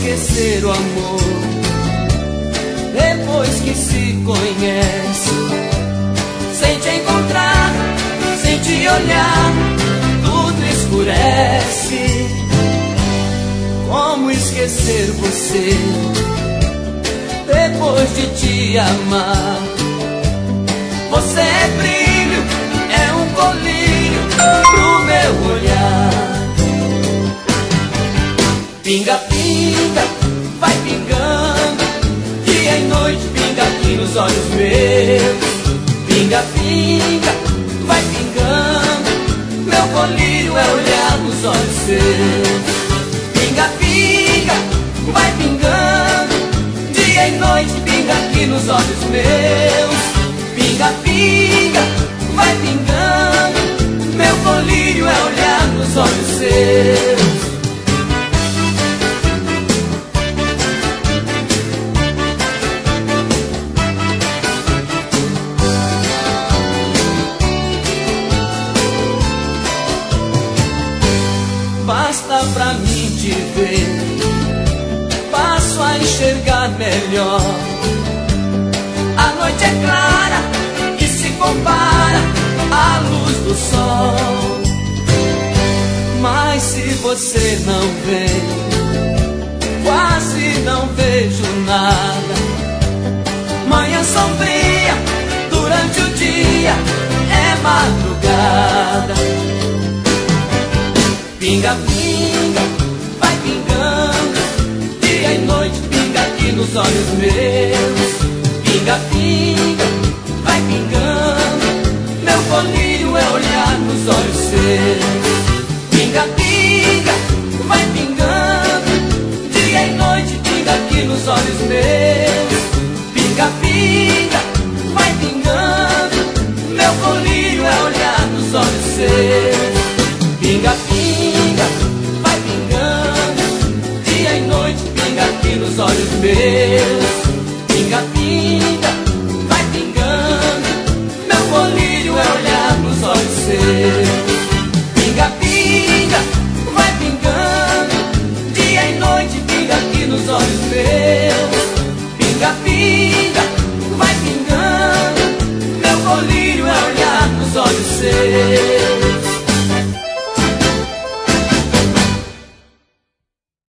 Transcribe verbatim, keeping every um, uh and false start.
esquecer o amor. Depois que se conhece, sem te encontrar, sem te olhar, tudo escurece. Como esquecer você depois de te amar? Você é brilho, é um colírio pro meu olhar. Pinga, pinga, vai pingando, dia e noite pinga aqui nos olhos meus. Pinga, pinga, vai pingando, meu colírio é olhar nos olhos seus. Pinga, pinga, vai pingando, dia e noite pinga aqui nos olhos meus. Pinga, pinga, vai pingando, meu colírio é olhar nos olhos seus. Basta pra mim te ver, passo a enxergar melhor. A noite é clara e se compara à luz do sol. Mas se você não vem, quase não vejo nada. Manhã sombria, durante o dia é madrugada. Pinga, pinga, vai pingando, dia e noite pinga aqui nos olhos meus. Pinga, pinga, vai pingando, meu colírio é olhar nos olhos seus. Pinga, pinga, vai pingando, dia e noite pinga aqui nos olhos meus.